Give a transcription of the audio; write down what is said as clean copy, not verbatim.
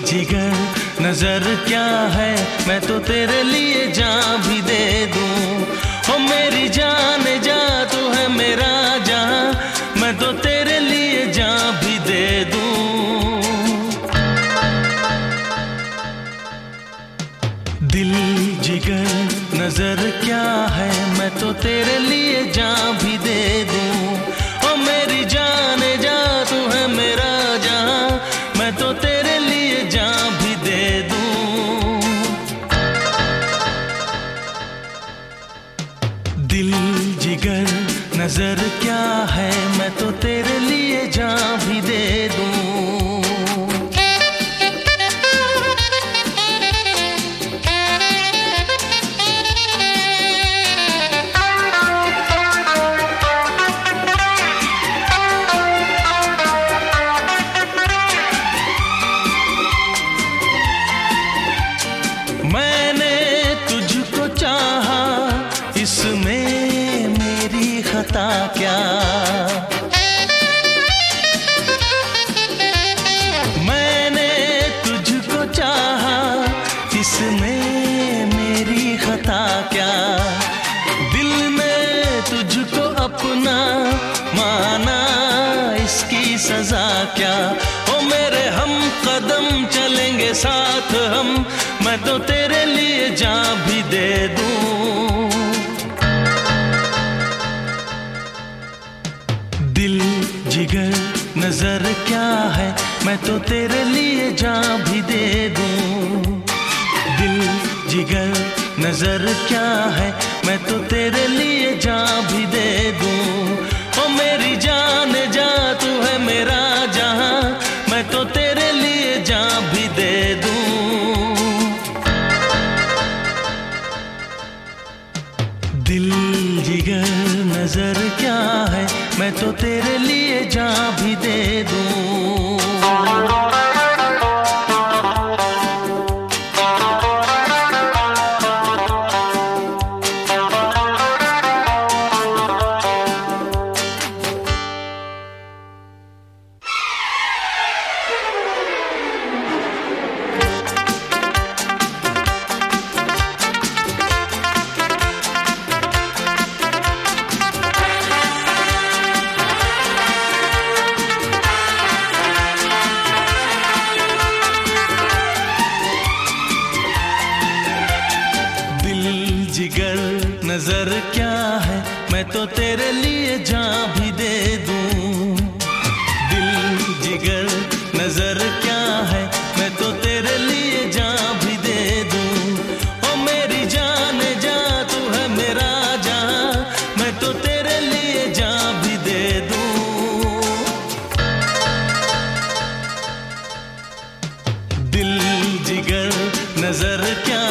जिगर नजर क्या है, मैं तो तेरे लिए जान भी दे दूं। ओ मेरी जान जा, तू है मेरा जहां, मैं तो तेरे लिए जान भी दे दूं। दिल जिगर नजर क्या है, मैं तो तेरे लिए जान भी दे दूं। ओ मेरी जान जा, तू है मेरा जहां, मैं तो तेरे लिए जान भी दे दूं। दिल जिगर नजर क्या है, मैं तो तेरे लिए जान भी दे दूं। मैंने तुझको चाहा, इसमें मेरी खता क्या। मैंने तुझको चाहा, इसमें मेरी खता क्या। दिल में तुझको अपना माना, इसकी सजा क्या। ओ मेरे हम कदम चलेंगे साथ हम, मैं तो तेरे लिए जान भी दे दूं। दिल जिगर नजर क्या है, मैं तो तेरे लिए जान भी दे दूं। दिल जिगर नजर क्या है, मैं तो तेरे लिए जान भी दे दूं। ओ मेरी जान जा, तू है मेरा जहां, मैं तो तेरे लिए जान भी दे दूं। दिल जिगर नजर क्या है, मैं तो तेरे लिए जान भी दे दूं। जिगर नजर क्या है, मैं तो तेरे लिए जान भी दे दूं। दिल जिगर नजर क्या है, मैं तो तेरे लिए जान भी दे दूं। ओ मेरी जान जा, तू है मेरा जहां, मैं तो तेरे लिए जान भी दे दूं। दिल जिगर नजर क्या